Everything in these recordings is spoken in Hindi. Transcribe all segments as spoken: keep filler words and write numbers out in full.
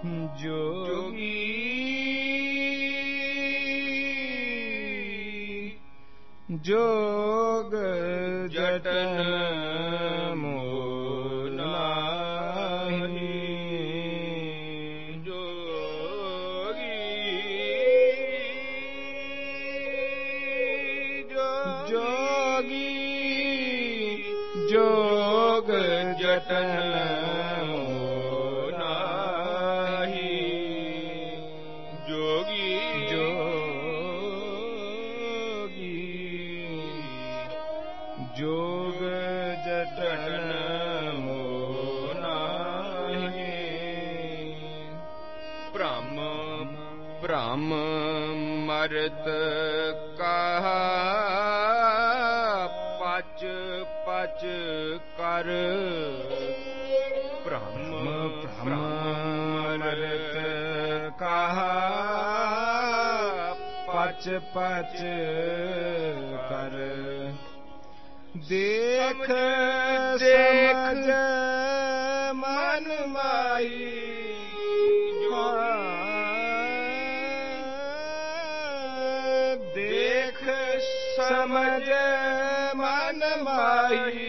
जोगी जोग जतन मोह नाहि। जोगी जोगी जोग जतन जोग जतन मोह नाहि। भ्रम भ्रम मरत कहा पच पच कर। भ्रम भ्रम मरत कहा पच पच कर। देख देख मन माई देख समझ मन माई।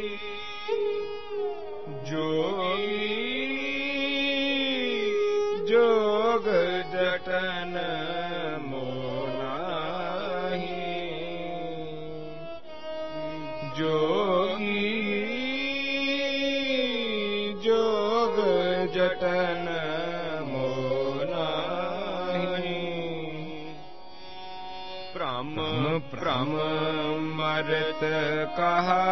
जोगी जोग जतन मोह नाहि। जोगी जोग जतन मोह नाहि। भ्रम भ्रम मरत कहा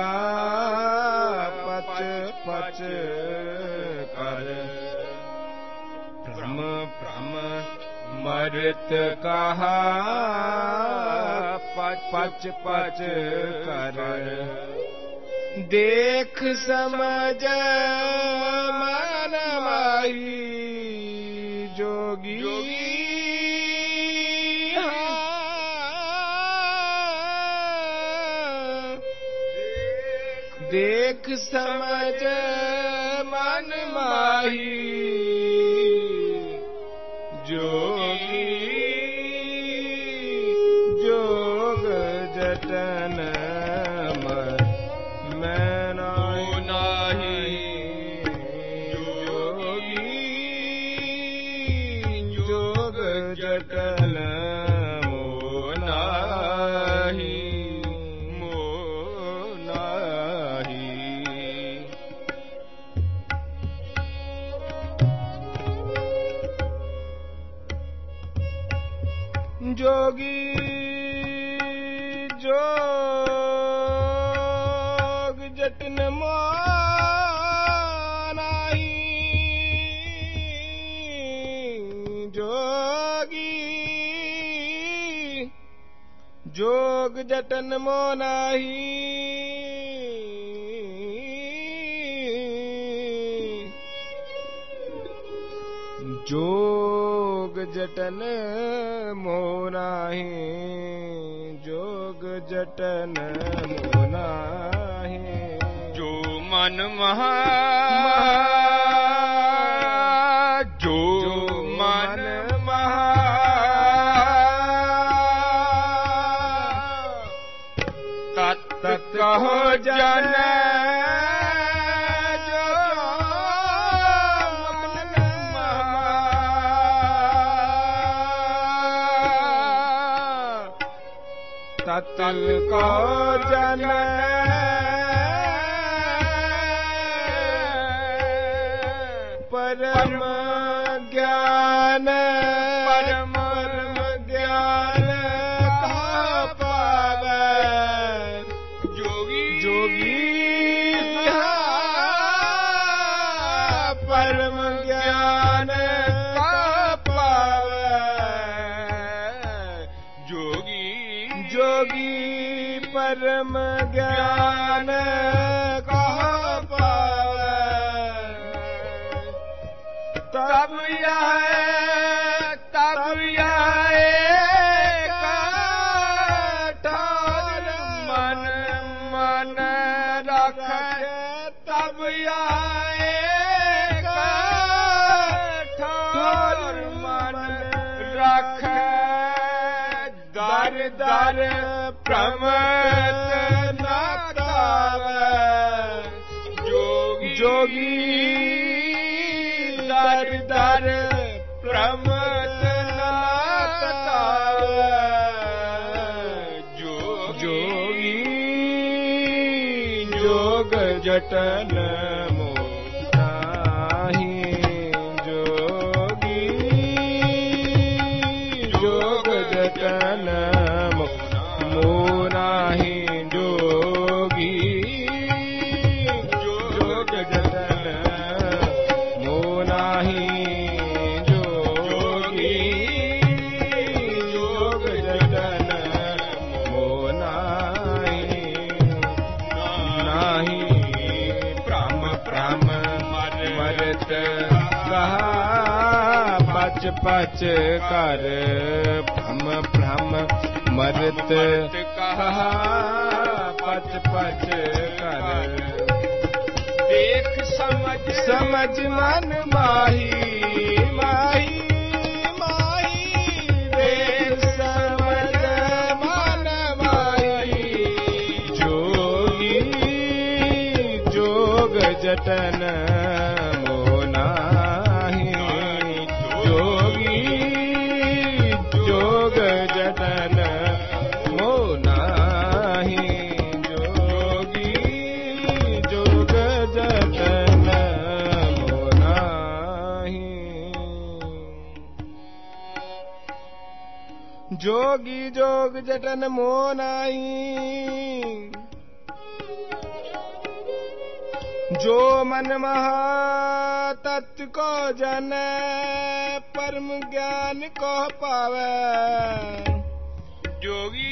पच पच कर। भ्रम भ्रम मरत कहा पच पच कर। देख समझ मन माई। जोगी देख समझ मन माही। जोगी जोग जतन मैं नाहि। जोगी जोग जतन मोह नाहि। जोगी जोग जतन मोह नाहि। जोगी जोग जतन मोह नाहि। जोग जतन मोह नाहि। जोग जतन मोह नाहि। जो मन महा जो मन महा तत कहो जन। तत को जन परम ज्ञान परम ज्ञान कहा पावे। जोगी जोगी परम ज्ञान कहा पावे। जोगी जोगी परम ज्ञान कहा पावे। तब यह तब यह ठार मन मन रखे। तब यह ठार दर प्रमत न तावै जोगी जोगी दर दर प्रमत न तावै जोगी जोग जटन पच कर भ्रम भ्रम मरत कहा पच पच कर देख समझ समझ मन माही माही माही देख समझ मन माही जोगी जोग जटन जोगी जोग जटन मोह नाहीं जो मन महा तत्व को जाने परम ज्ञान को पावे जोगी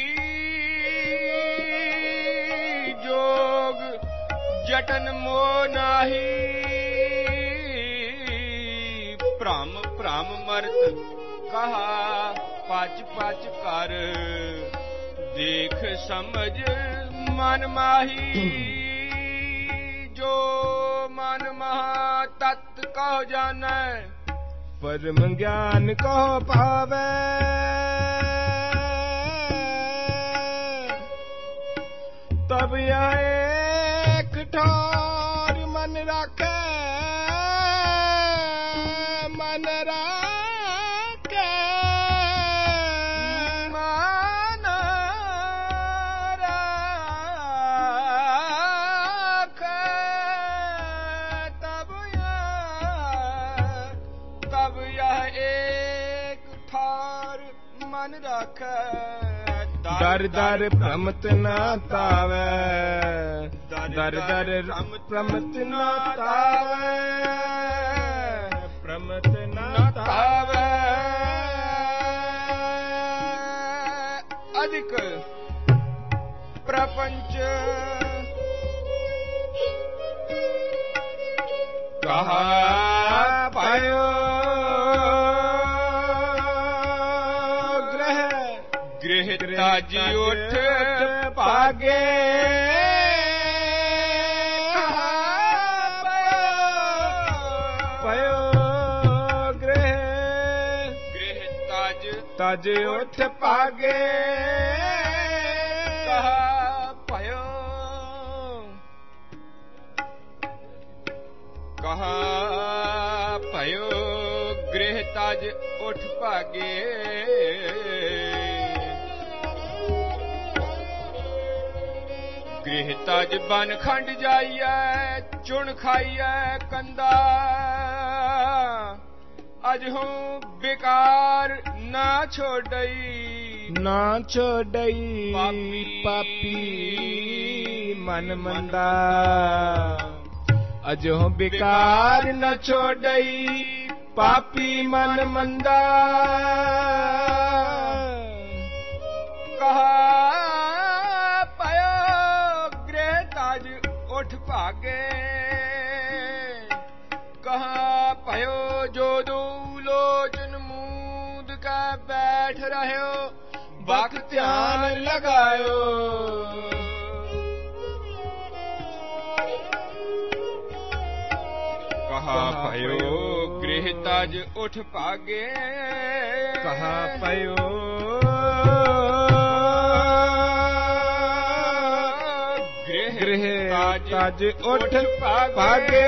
जोग जटन मोह नाहीं भ्रम भ्रम मरत कहा पच पच कर देख समझ मन माही जो मन महा तत्व कहो जानै परम ज्ञान कहो पावे तब यह एक ठौर मन राखे मन राखे दर दर प्रमत न तावै दर दर प्रमत न तावै प्रमत न तावै अधिक प्रपंच कहा पायो ताजी उठ पागे पयो गृह गृह ताज ताज उठ पागे कहा पयो कहा पयो गृह ताज उठ पागे गृह तज बन खंड जाइए चुन खाइए कंदा अजहू बेकार ना छोड़ई ना छोड़ई पापी, पापी मन मंदा अजहू बेकार न छोड़ई पापी मन मंदा कहा उठ भागे कहा पयो जो दो लोचन मूंद का बैठ रहो बख ध्यान लगायो कहा पयो गृह तज उठ भागे कहा पयो तज उठ भागे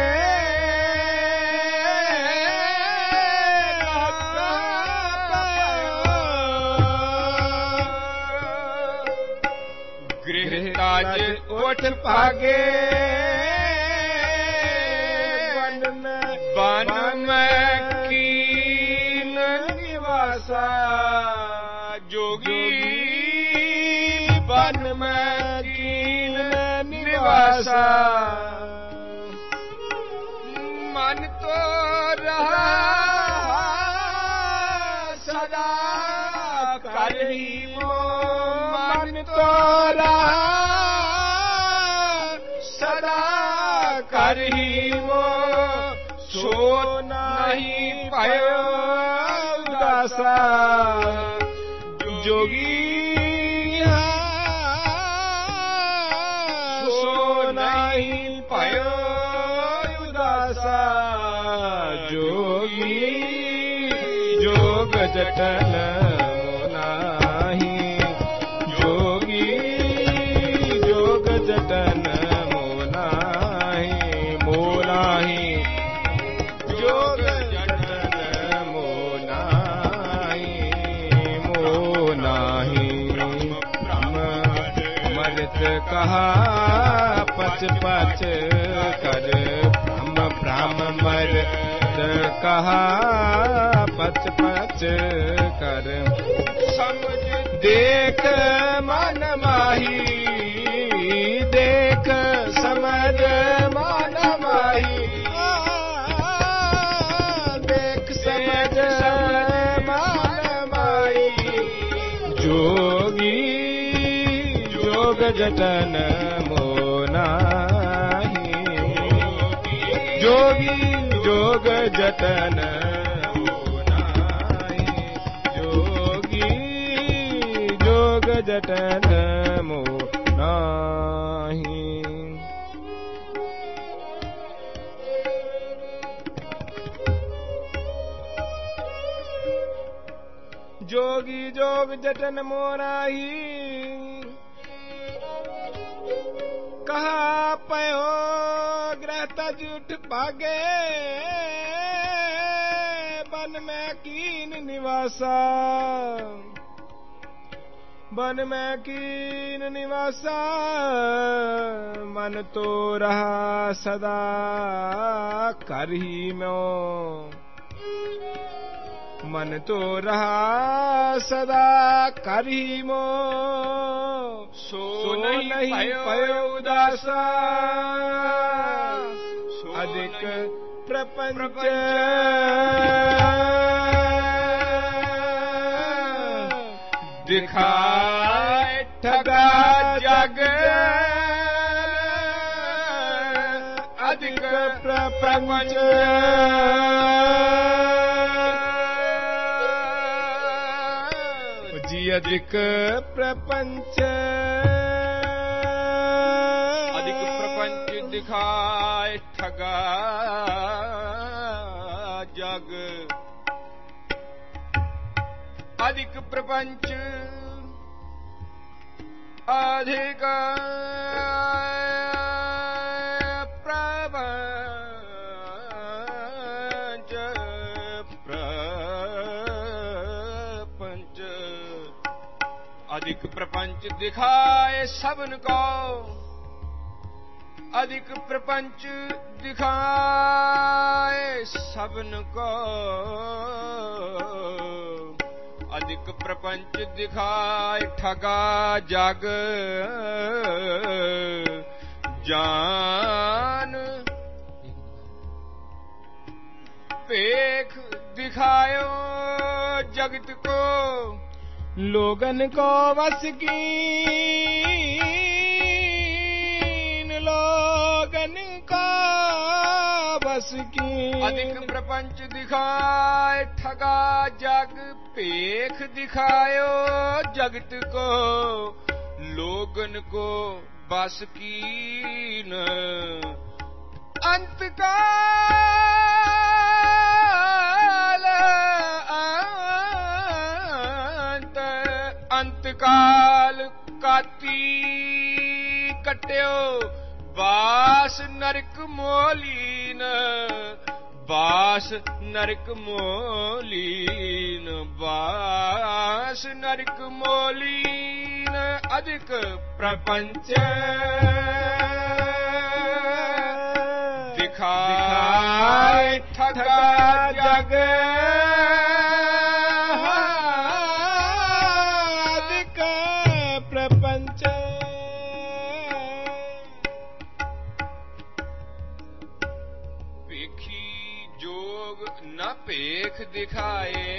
गृह तज उठ भागे वन में कीन निवासा जोगी वन में कीन निवासा मन तो रहा सदा करही मोह मन तो रहा सदा करही मोह सो नहीं पायो उदासा जोगी सो नहीं पायो उदासा जोगी जोग जतन मोनाही जोगी जोग जतन मोनाही मोनाही जोग जतन मोनाही मोनाही मरत कहा पच पच कर ब्रह्म ब्रह्म मरत कहा पच पच कर समझ देख मन माही देख समझ मन माही देख समझ मन माही जोगी जोग जतन मोनाही जोगी जोग जतन जोगी जोग जतन मोनाही जोगी जोग जतन मोनाही कहा पयो ग्रह तज उठ भागे वन में कीन निवासा वन में कीन निवासा मन तो रहा सदा करही मोह मन तो रहा सदा करही मोह सो नहीं पयो उदासा अधिक प्रपंच दिखाए ठगा जग अधिक प्रपंच जी अधिक प्रपंच अधिक प्रपंच दिखाए ठगा जग अधिक प्रपंच अधिक प्रपंच अधिक प्रपंच दिखाए सबन को अधिक प्रपंच दिखाए सबन को अधिक प्रपंच दिखाए ठगा जग जान पेख दिखायो जगत को लोगन को वस कीन लोगन का बस की अधिक प्रपंच दिखाए ठगा जग पेख दिखायो जगत को लोगन को बस कीन अंत काल अंत अंत काल काती कट्यो बा बास नरक मोलीन बास नरक मोलीन अधिक प्रपंच दिखाए ठगा जग अधिक प्रपंच पेखी जोग न पेख दिखाए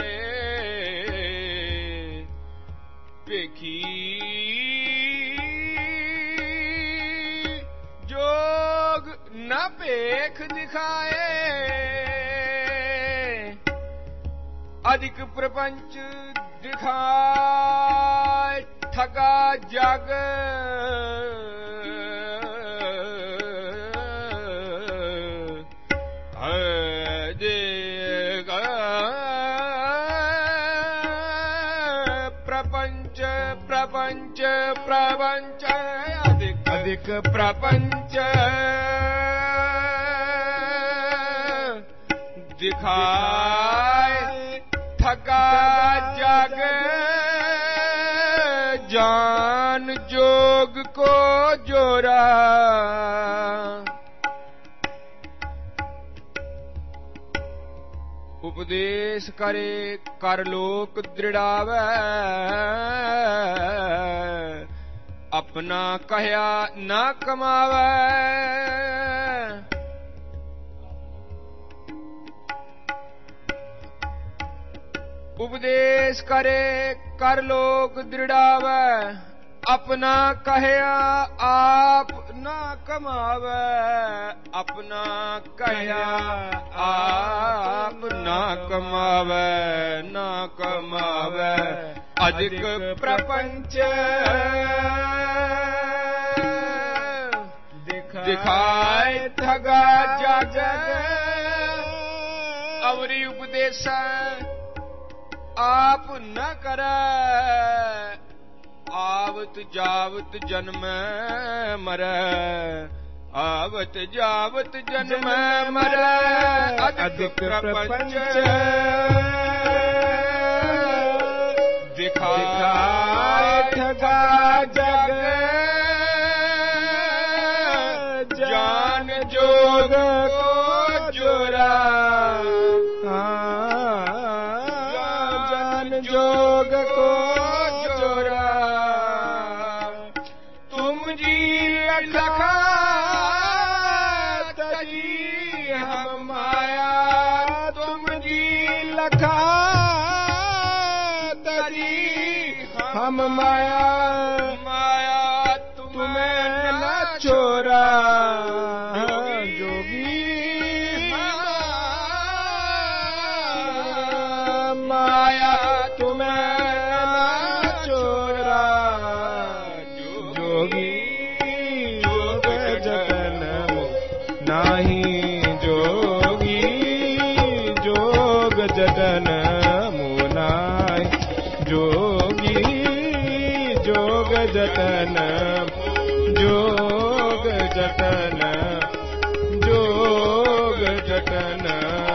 पेखी जोग न पेख दिखाए अधिक प्रपंच दिखाए ठगा जग प्रपंच प्रपंच प्रपंच अधिक अधिक प्रपंच दिखाए ठगा जग जान जोग को जोरा उपदेश करे कर लोक दृढ़ावे अपना कहया न कमावे उपदेश करे कर लोक दृढ़ावे अपना कहया आप ना कमावे अपना कहया आप ना कमावे ना कमावे अधिक प्रपंच दिखाए ठगा जग अवरी उपदेश आप न करे आवत जावत जन्म मरे आवत जावत जन्म मरे अधिक प्रपंच दिखाए ठगा जग जान जोग को जोरा जान जोग को जोरा तुम जी लखा तजी हम माया तुम जी लखा तजी हम माया माया तुम्हें न छोरा जोगी माया तुम्हें न छोरा जोगी जोग जतन नाही जोगी जोग जतन मुनाई जोगी जोग जतन जोग जतन जोग जतन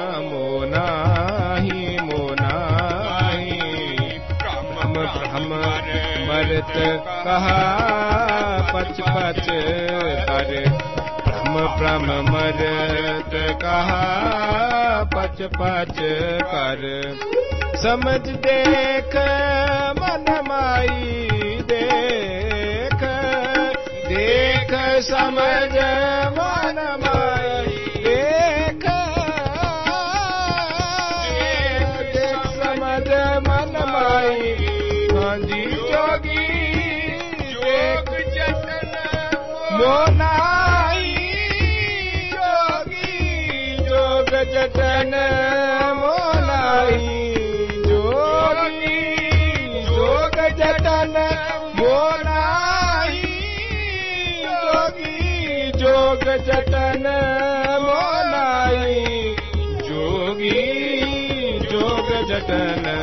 मोनाही मोनाही ब्रह्म ब्रह्म मरत कहा पच पच कर ब्रह्म ब्रह्म मरत कहा पच पच कर समझ देख मन माई देख देख समझ मन माई देख देख समझ मन माई हाँ जी जोगी जोग जतन मोनाई जोगी जोग जतन मोनाई जोगी जोग जतन मोनाई जोगी जोग जतन मोनाई जोगी जोग जतन